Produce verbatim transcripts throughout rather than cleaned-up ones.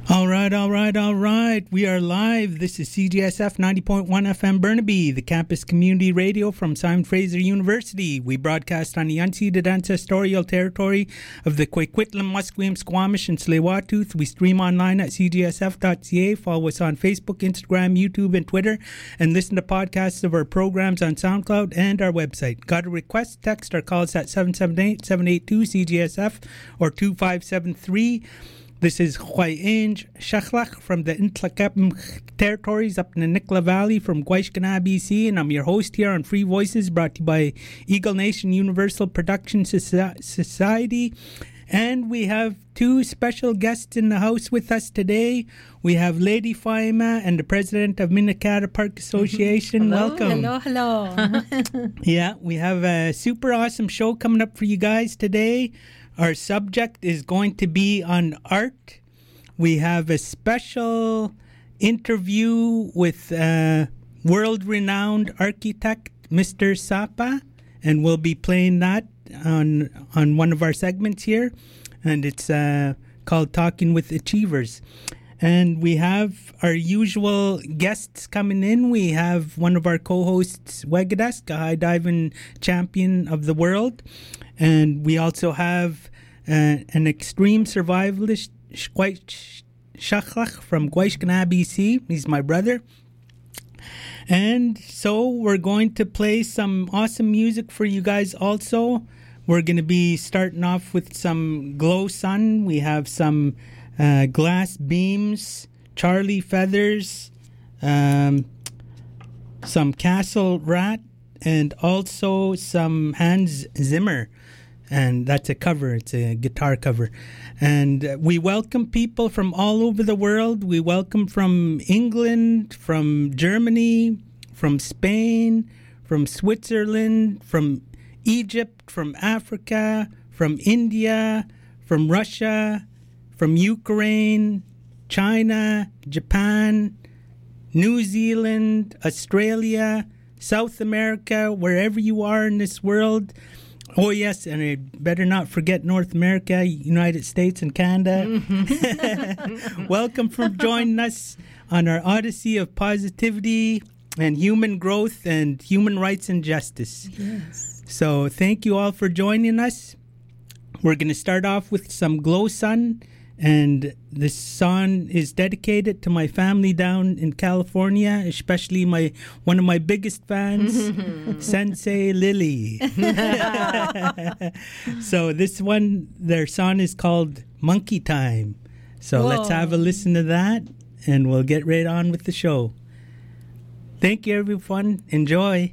All right, all right, all right. We are live. This is C G S F ninety point one F M Burnaby, the campus community radio from Simon Fraser University. We broadcast on the unceded ancestral territory of the Coquitlam, Musqueam, Squamish, and Tsleil-Waututh. We stream online at c g s f dot c a. Follow us on Facebook, Instagram, YouTube, and Twitter. And listen to podcasts of our programs on SoundCloud and our website. Got a request? Text or call us at seven seven eight, seven eight two, C G S F or two five seven three. This is Huayinj Shachlach from the Intlakapim territories up in the Nicola Valley from Guayshkana, B C, and I'm your host here on Free Voices, brought to you by Eagle Nation Universal Production Society. And we have two special guests in the house with us today. We have Lady Faima and the president of Minnekata Park Association. Hello. Welcome. Hello, hello. Yeah, we have a super awesome show coming up for you guys today. Our subject is going to be on art. We have a special interview with uh, world-renowned architect Mister Sapa, and we'll be playing that on on one of our segments here, and it's uh, called Talking with Achievers. And we have our usual guests coming in. We have one of our co-hosts, Wegadesk, a high diving champion of the world. And we also have uh, an extreme survivalist, Shachlach from Guayshkana, B C. He's my brother. And so we're going to play some awesome music for you guys also. We're going to be starting off with some Glow Sun. We have some uh, Glass Beams, Charlie Feathers, um, some Castle Rat, and also some Hans Zimmer. And that's a cover. It's a guitar cover. And uh, we welcome people from all over the world. We welcome from England, from Germany, from Spain, from Switzerland, from Egypt, from Africa, from India, from Russia, from Ukraine, China, Japan, New Zealand, Australia, South America, wherever you are in this world. Oh, yes, and I better not forget North America, United States, and Canada. Mm-hmm. Welcome for joining us on our Odyssey of Positivity and Human Growth and Human Rights and Justice. Yes. So thank you all for joining us. We're going to start off with some Glow Sun, and this song is dedicated to my family down in California, especially my one of my biggest fans, Sensei Lily. So this one, their song is called Monkey Time. So Whoa. Let's have a listen to that, and we'll get right on with the show. Thank you, everyone. Enjoy.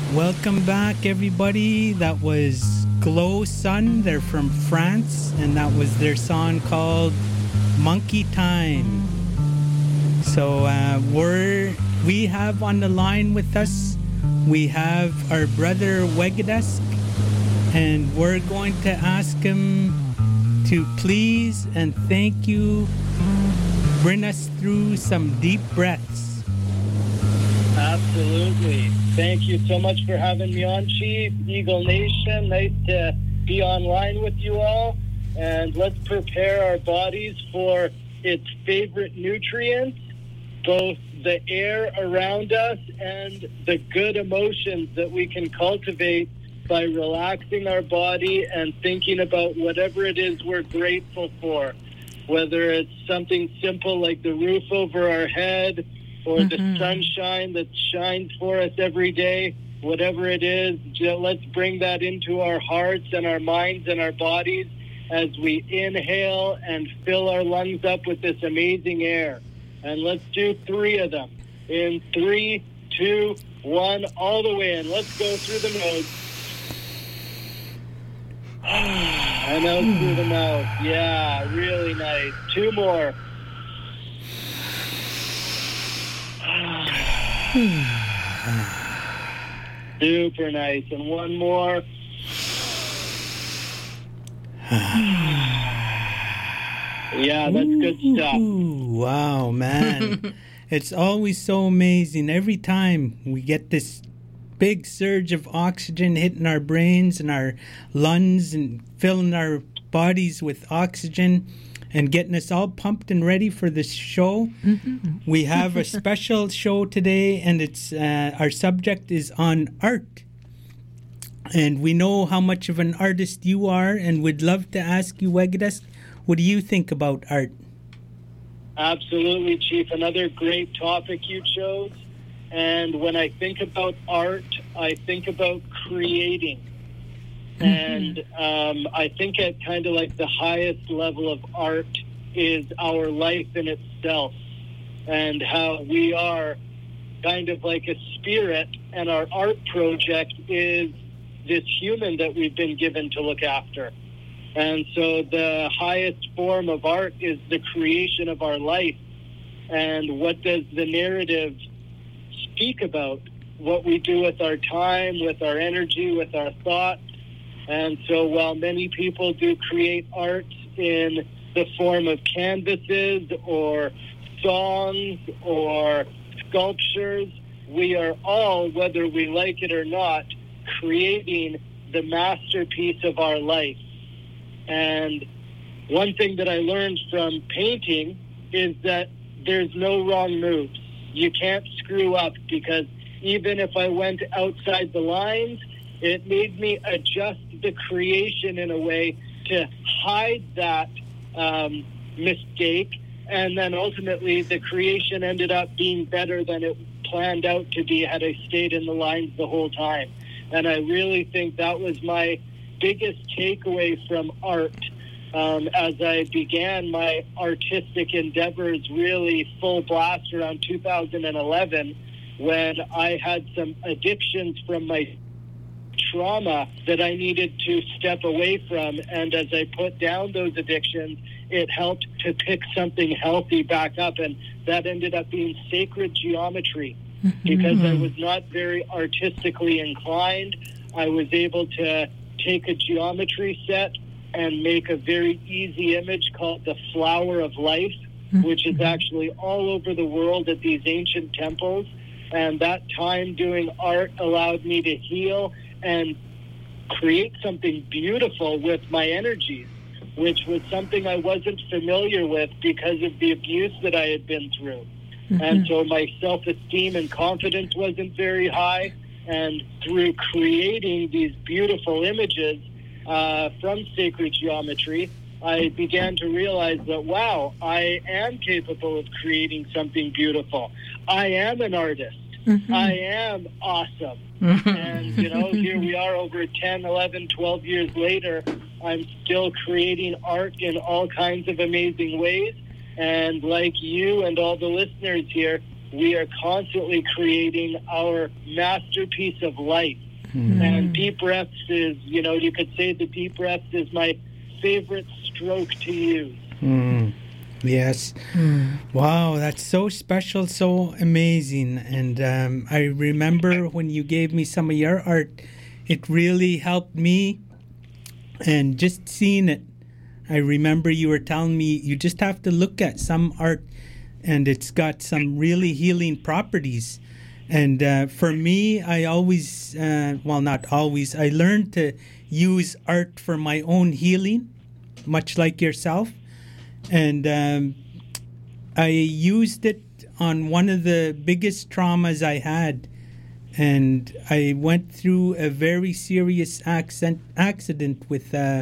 Welcome back, everybody. That was Glow Sun. They're from France, and that was their song called Monkey Time. So uh, we're we have on the line with us, we have our brother Wegadusk, and we're going to ask him to please and thank you bring us through some deep breaths. Absolutely. Thank you so much for having me on, Chief. Eagle Nation, nice to be online with you all. And let's prepare our bodies for its favorite nutrients, both the air around us and the good emotions that we can cultivate by relaxing our body and thinking about whatever it is we're grateful for, whether it's something simple like the roof over our head or mm-hmm. the sunshine that shines for us every day, whatever it is, let's bring that into our hearts and our minds and our bodies as we inhale and fill our lungs up with this amazing air. And let's do three of them. In three, two, one, all the way in. Let's go through the nose. And out through the mouth. Yeah, really nice. Two more. Super nice. And one more. Yeah, that's good stuff. Ooh, wow, man. It's always so amazing. Every time we get this big surge of oxygen hitting our brains and our lungs and filling our bodies with oxygen and getting us all pumped and ready for this show. Mm-hmm. We have a special show today, and it's uh, our subject is on art. And we know how much of an artist you are, and would love to ask you, Wegadusk, what do you think about art? Absolutely, Chief. Another great topic you chose. And when I think about art, I think about creating. Mm-hmm. And um, I think at kind of like the highest level of art is our life in itself, and how we are kind of like a spirit, and our art project is this human that we've been given to look after. And so the highest form of art is the creation of our life. And what does the narrative speak about? What we do with our time, with our energy, with our thoughts. And so while many people do create art in the form of canvases or songs or sculptures, we are all, whether we like it or not, creating the masterpiece of our life. And one thing that I learned from painting is that there's no wrong moves. You can't screw up, because even if I went outside the lines, it made me adjust the creation in a way to hide that um, mistake. And then ultimately the creation ended up being better than it planned out to be had I stayed in the lines the whole time. And I really think that was my biggest takeaway from art um, as I began my artistic endeavors really full blast around two thousand eleven, when I had some addictions from my trauma that I needed to step away from. And as I put down those addictions, it helped to pick something healthy back up. And that ended up being sacred geometry. Mm-hmm. Because I was not very artistically inclined, I was able to take a geometry set and make a very easy image called the Flower of Life, mm-hmm. which is actually all over the world at these ancient temples. And that time doing art allowed me to heal and create something beautiful with my energies, which was something I wasn't familiar with because of the abuse that I had been through. Mm-hmm. And so my self-esteem and confidence wasn't very high. And through creating these beautiful images uh, from sacred geometry, I began to realize that, wow, I am capable of creating something beautiful. I am an artist. Mm-hmm. I am awesome. Mm-hmm. And, you know, here we are over ten, eleven, twelve years later. I'm still creating art in all kinds of amazing ways. And like you and all the listeners here, we are constantly creating our masterpiece of life. Mm. And deep breaths is, you know, you could say the deep breaths is my favorite stroke to use. Mm. Yes. Mm. Wow, that's so special, so amazing. And um, I remember when you gave me some of your art, it really helped me. And just seeing it, I remember you were telling me you just have to look at some art and it's got some really healing properties. And uh, for me, I always, uh, well, not always, I learned to use art for my own healing, much like yourself. And um, I used it on one of the biggest traumas I had. And I went through a very serious accent, accident with uh,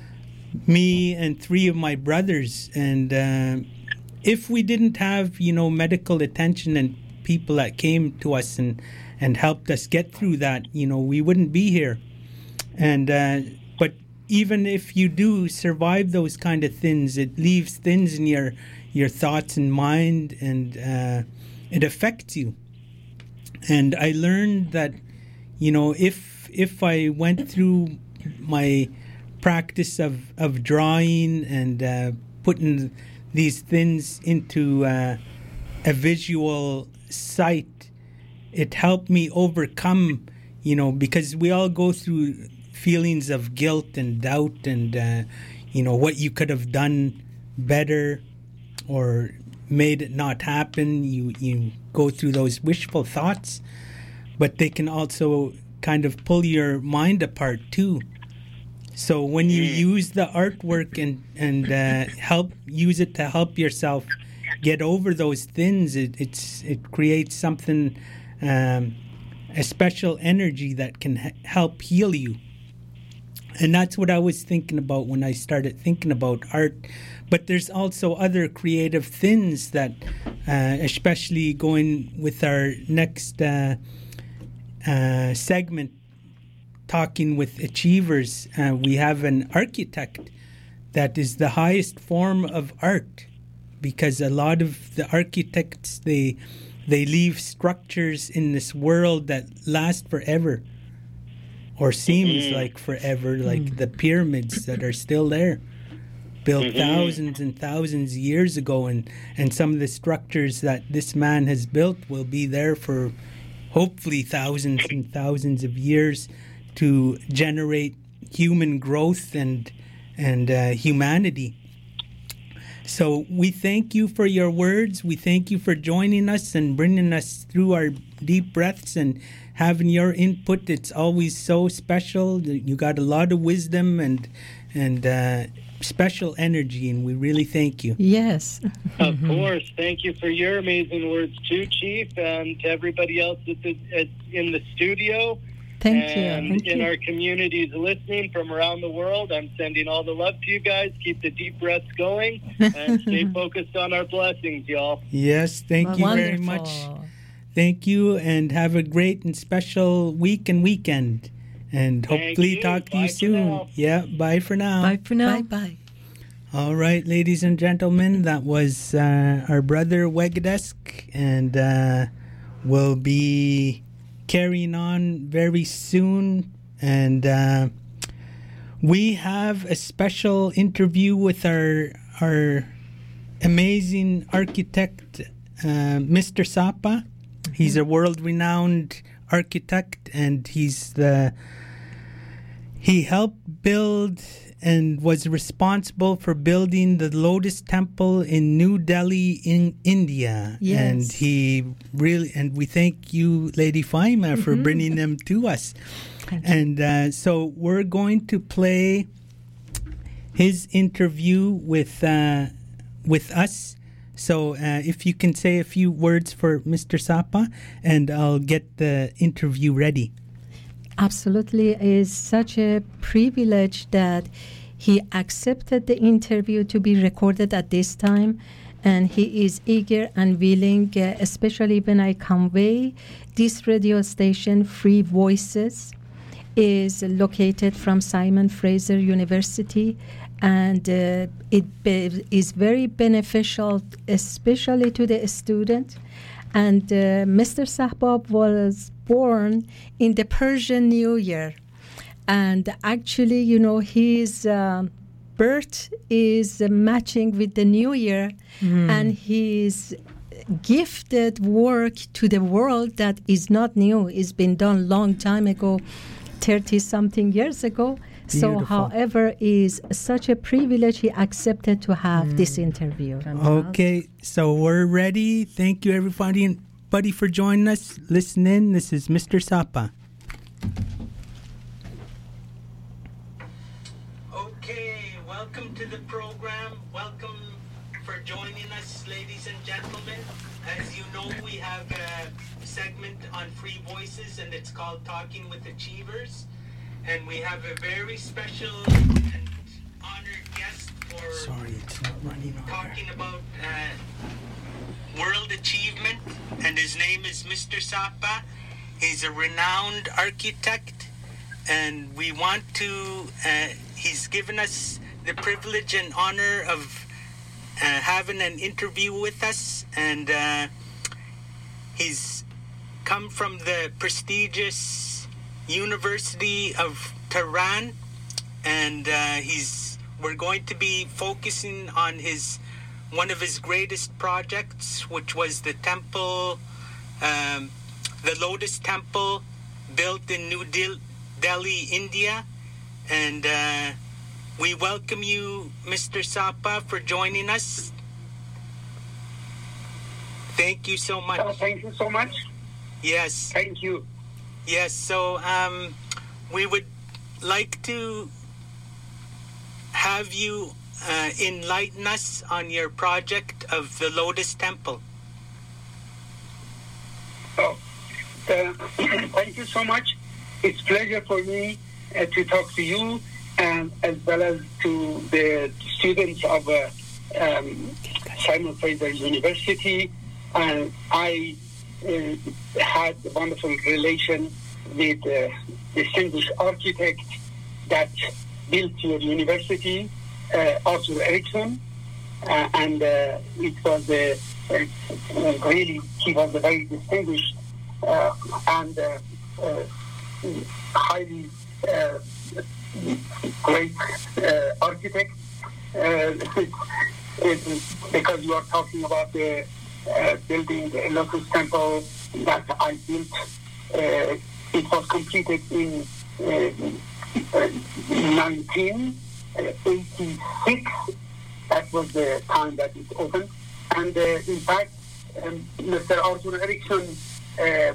me and three of my brothers. And uh, if we didn't have, you know, medical attention and people that came to us and, and helped us get through that, you know, we wouldn't be here. And uh, but even if you do survive those kind of things, it leaves things in your your thoughts and mind, and uh, it affects you. And I learned that, you know, if if I went through my practice of, of drawing and uh, putting these things into uh, a visual sight, it helped me overcome, you know, because we all go through feelings of guilt and doubt and, uh, you know, what you could have done better or made it not happen. You, you go through those wishful thoughts, but they can also kind of pull your mind apart too. So when you use the artwork and, and uh, help use it to help yourself get over those things, it, it's it creates something, um, a special energy that can h- help heal you. And that's what I was thinking about when I started thinking about art. But there's also other creative things that, uh, especially going with our next uh, uh, segment, talking with achievers, uh, we have an architect that is the highest form of art, because a lot of the architects, they they leave structures in this world that last forever, or seems mm-hmm. like forever, like mm-hmm. the pyramids that are still there, built mm-hmm. thousands and thousands of years ago, and, and some of the structures that this man has built will be there for hopefully thousands and thousands of years to generate human growth and and uh, humanity. So we thank you for your words. We thank you for joining us and bringing us through our deep breaths and having your input. It's always so special. You got a lot of wisdom and and uh, special energy, and we really thank you. Yes. Of course. Thank you for your amazing words too, Chief, and to everybody else at the, at, in the studio. Thank and you. And Thank in you. our communities listening from around the world, I'm sending all the love to you guys. Keep the deep breaths going and stay focused on our blessings, y'all. Yes, thank Well, you wonderful. very much. Thank you, and have a great and special week and weekend. And Thank hopefully you. talk to Bye you for soon. now. Yeah, bye for now. Bye for now. Bye-bye. All right, ladies and gentlemen, that was uh, our brother Wegadesk, and uh, we'll be carrying on very soon. And uh, we have a special interview with our our amazing architect, uh, Mister Sapa. Mm-hmm. He's a world-renowned architect, and he's the he helped build and was responsible for building the Lotus Temple in New Delhi in India. Yes. And he really, and we thank you, Lady Faima, mm-hmm. for bringing them to us. And uh, so we're going to play his interview with uh, with us. So uh, if you can say a few words for Mister Sapa, and I'll get the interview ready. Absolutely. It is such a privilege that he accepted the interview to be recorded at this time, and he is eager and willing, uh, especially when I convey this radio station, Free Voices, is located from Simon Fraser University, and uh, it be- is very beneficial, especially to the student. And uh, Mister Sahbab was born in the Persian New Year. And actually, you know, his uh, birth is uh, matching with the New Year. Mm. And his gifted work to the world that is not new. It's been done long time ago, thirty-something years ago. Beautiful. So, however, is such a privilege he accepted to have mm. this interview. Okay, so we're ready. Thank you, everybody, buddy, for joining us. Listen in. This is Mister Sapa. Okay, welcome to the program. Welcome for joining us, ladies and gentlemen. As you know, we have a segment on Free Voices, and it's called Talking with Achievers. And we have a very special and honored guest for Sorry, it's not running over. talking about uh, world achievement. And his name is Mister Sapa. He's a renowned architect. And we want to, uh, he's given us the privilege and honor of uh, having an interview with us. And uh, he's come from the prestigious University of Tehran, and uh, he's we're going to be focusing on his one of his greatest projects, which was the temple, um, the Lotus Temple, built in New Delhi, India. And uh, we welcome you, Mister Sapa, for joining us. Thank you so much. Uh, thank you so much. Yes. Thank you. Yes, so um, we would like to have you uh, enlighten us on your project of the Lotus Temple. Oh, uh, thank you so much. It's a pleasure for me uh, to talk to you, and as well as to the students of uh, um, Simon Fraser University. And I Uh, had a wonderful relation with uh, distinguished architect that built your university, uh, Arthur Erickson, uh, and uh, it was a, a, a really he was a very distinguished uh, and uh, uh, highly uh, great uh, architect. Uh, it, it, because you are talking about the Uh, building the Lotus Temple that I built. Uh, it was completed in uh, nineteen eighty-six. That was the time that it opened. And uh, in fact, um, Mister Arthur Erickson uh,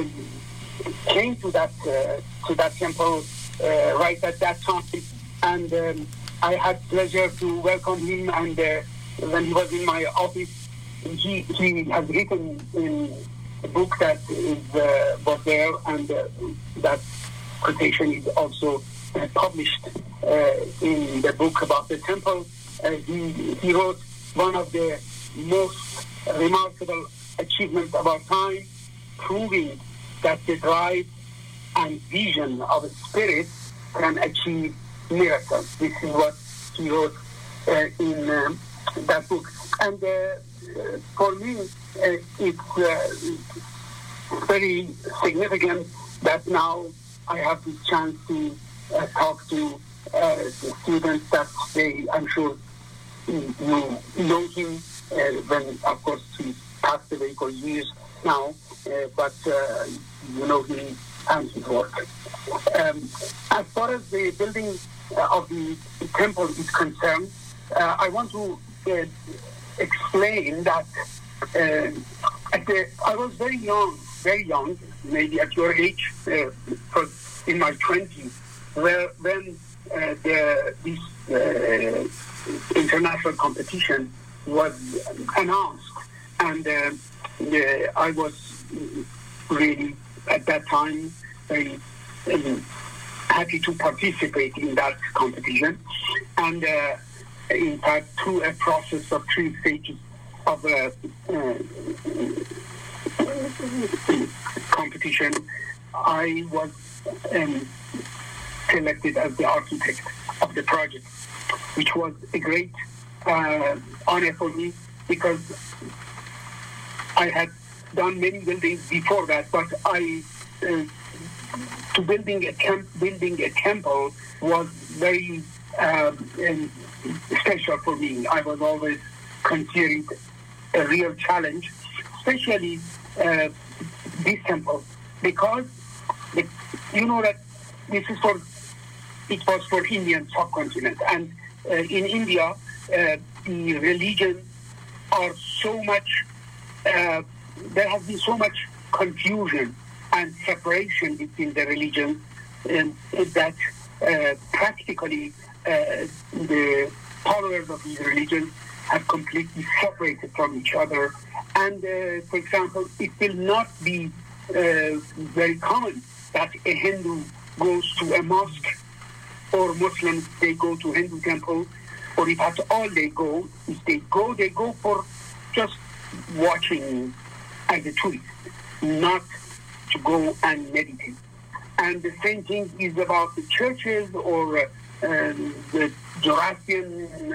came to that uh, to that temple uh, right at that time, and um, I had pleasure to welcome him. And uh, when he was in my office, He, he has written in a book that is uh, was there, and uh, that quotation is also uh, published uh, in the book about the temple. Uh, he, he wrote one of the most remarkable achievements of our time, proving that the drive and vision of a spirit can achieve miracles. This is what he wrote uh, in um, that book. And uh, Uh, for me, uh, it's uh, very significant that now I have the chance to uh, talk to uh, the students that they, I'm sure you know him uh, when, of course, he passed away for years now, uh, but uh, you know him and his work. Um, as far as the building uh, of the temple is concerned, uh, I want to uh, explain that uh, at the, I was very young, very young, maybe at your age, uh, in my twenties, where when uh, the, this uh, international competition was announced, and uh, the, I was really at that time very um, happy to participate in that competition, and. Uh, in fact, through a process of three stages of uh, uh, competition, I was um, selected as the architect of the project, which was a great uh, honor for me because I had done many buildings before that, but I uh, to building a camp, building a temple was very um, um, special for me. I was always considering a real challenge, especially uh, this temple, because the, you know that this is for it was for Indian subcontinent, and uh, in India uh, the religions are so much. Uh, there has been so much confusion and separation between the religions um, that uh, practically uh, the followers of these religions have completely separated from each other. And, uh, for example, it will not be uh, very common that a Hindu goes to a mosque, or Muslims, they go to Hindu temple, or if at all they go, if they go, they go for just watching as a tourist, not to go and meditate. And the same thing is about the churches or uh, um, the Zoroastrian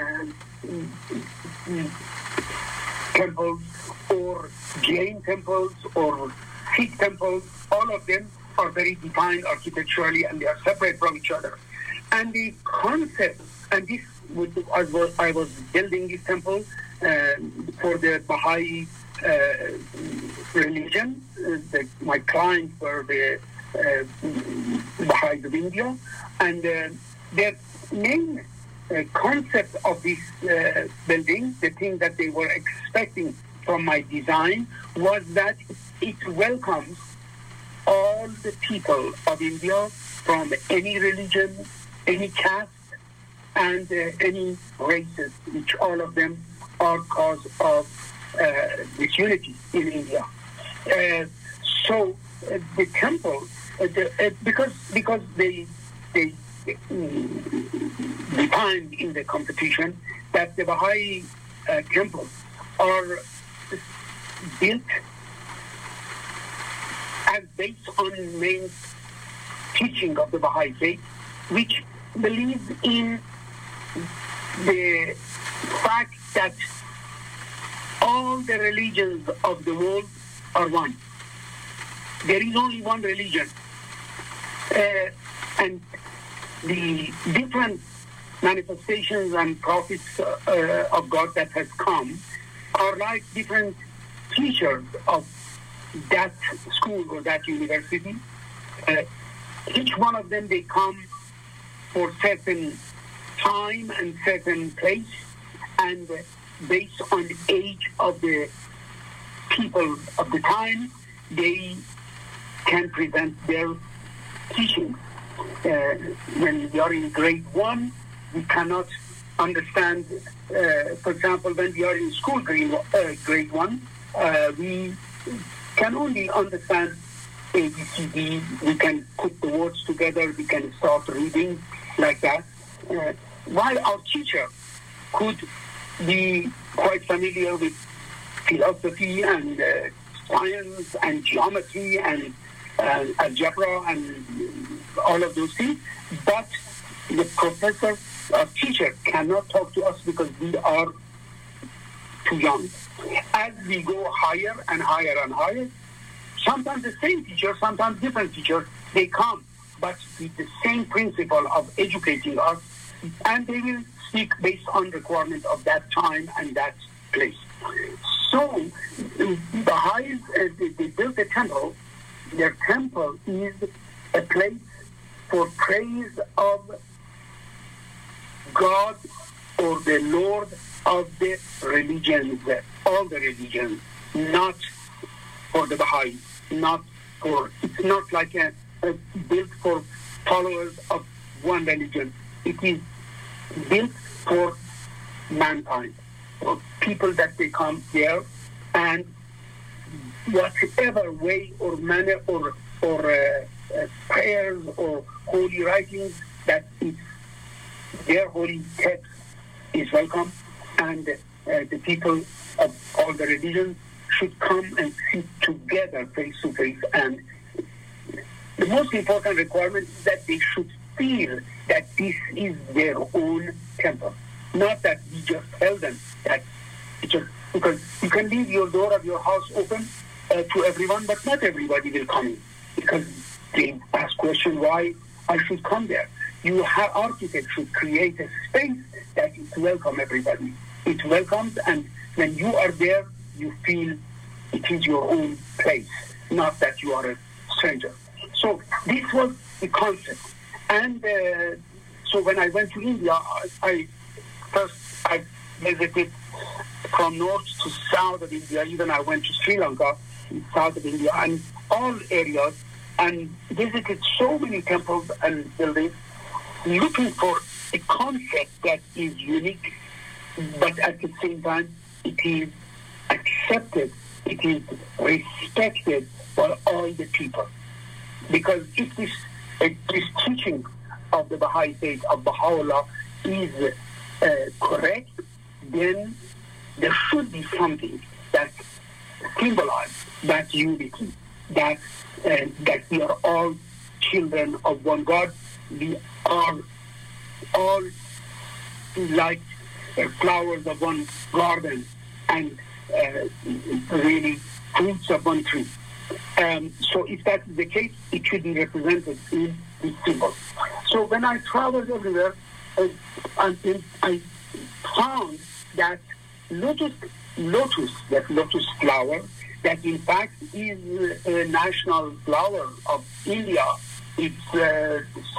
uh, temples or Jain temples or Sikh temples. All of them are very defined architecturally, and they are separate from each other. And the concept, and this I was, I was building this temple uh, for the Baha'i uh, religion. Uh, the, my clients were the uh, Baha'is of India, and uh, the main uh, concept of this uh, building, the thing that they were expecting from my design, was that it welcomes all the people of India from any religion, any caste, and uh, any races, which all of them are cause of uh, disunity in India. Uh, so uh, the temple, uh, the, uh, because because they they um, defined in the competition that the Baha'i uh, temples are built as based on main teaching of the Baha'i faith, which believes in the fact that all the religions of the world are one. There is only one religion. Uh, and the different manifestations and prophets uh, of God that has come are like different teachers of that school or that university. Uh, each one of them, they come for certain time and certain place, and uh, based on the age of the people of the time, they can present their teachings. Uh, when we are in grade one, we cannot understand, uh, for example, when we are in school grade, uh, grade one, uh, we can only understand A, B, C, D. We can put the words together, we can start reading like that. Uh, while our teacher could be quite familiar with philosophy and uh, science and geometry and uh, algebra and all of those things, but the professor or teacher cannot talk to us because we are too young. As we go higher and higher and higher, sometimes the same teacher, sometimes different teachers, they come, but with the same principle of educating us, and they will speak based on requirement of that time and that place. So the Baha'is, uh, they, they built a temple. Their temple is a place for praise of God or the Lord of the religions, all the religions, not for the Baha'is, not for, it's not like a, a built for followers of one religion. It is built for mankind, for people that they come there, and whatever way or manner or or uh, uh, prayers or holy writings that is their holy text is welcome, and uh, the people of all the religions should come and sit together face to face. And the most important requirement is that they should feel that this is their own temple, not that we just tell them that it's just, because you can leave your door of your house open uh, to everyone, but not everybody will come in because they ask question why I should come there. You have architects should create a space that it welcome everybody. It welcomes, and when you are there, you feel it is your own place, not that you are a stranger. So this was the concept. And uh, so when I went to India, I, I first I visited from north to south of India. Even I went to Sri Lanka, in south of India, and all areas, and visited so many temples and buildings, looking for a concept that is unique, but at the same time, it is accepted, it is respected by all the people. Because if this, uh, this teaching of the Baha'i faith, of Baha'u'llah, is uh, correct, then there should be something that symbolizes that unity, that uh, that we are all children of one God. We are all like uh, flowers of one garden and uh, really fruits of one tree. Um, so if that is the case, it should be represented in this symbol. So when I traveled everywhere, uh, I, I found that lotus, lotus, that lotus flower, that in fact is a national flower of India. It's uh,